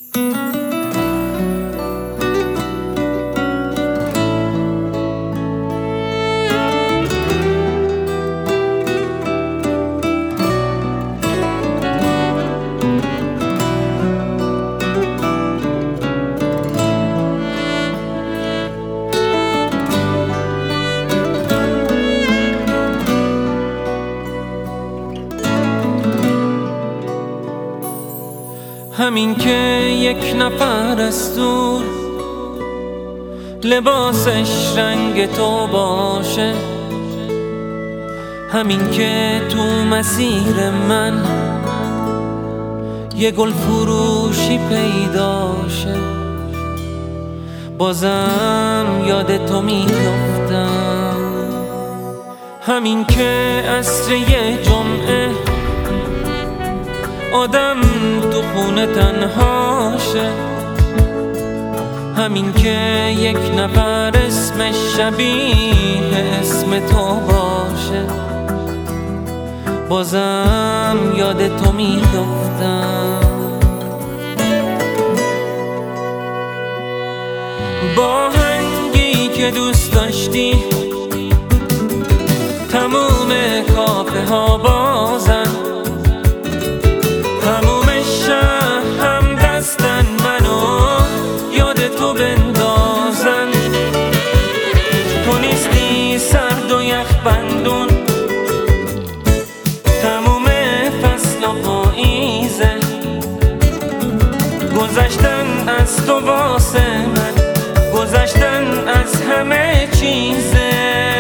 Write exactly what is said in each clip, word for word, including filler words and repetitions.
همین که یک نفر از دور لباسش رنگ تو باشه، همین که تو مسیر من یه گل فروشی پیداشه، بازم یاد تو میافتم. همین که عصر یه جمعه آدم تو خونه تنهاشه، همین که یک نفر اسمش شبیه اسم تو باشه، بازم یاد تو میافتم. با هنگی که دوست داشتی تموم کافه ها بازن، تموم شهر هم دستن منو یاد تو بندازن. تو نیستی سرد و یخ بندون، تموم فصل و پاییزه، گذشتن از تو واسه من، گذشتن از همه چیزه.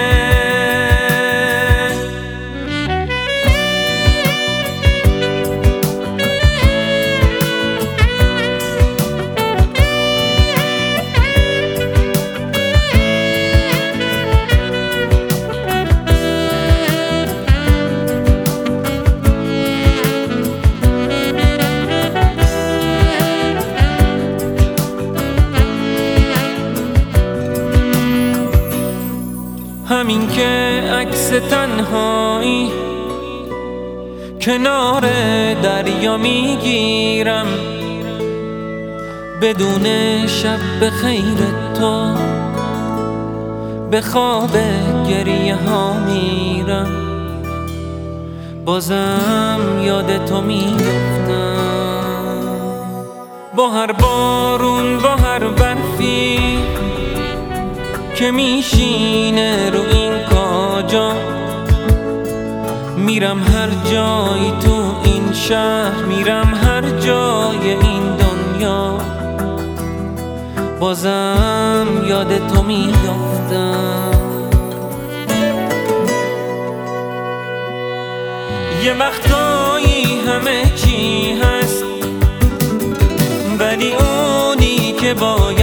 همین که عکس تنهایی کنار دریا میگیرم، بدون شب به خیر تو به خواب گریه ها میرم، بازم یاد تو میافتم. با هر بارون با هر برفی که میشینه رو این کاجا، میرم هر جایی تو این شهر، میرم هر جای این دنیا، بازم یاد تو میافتم. یه وقتایی همه چی هست، ولی اونی که باید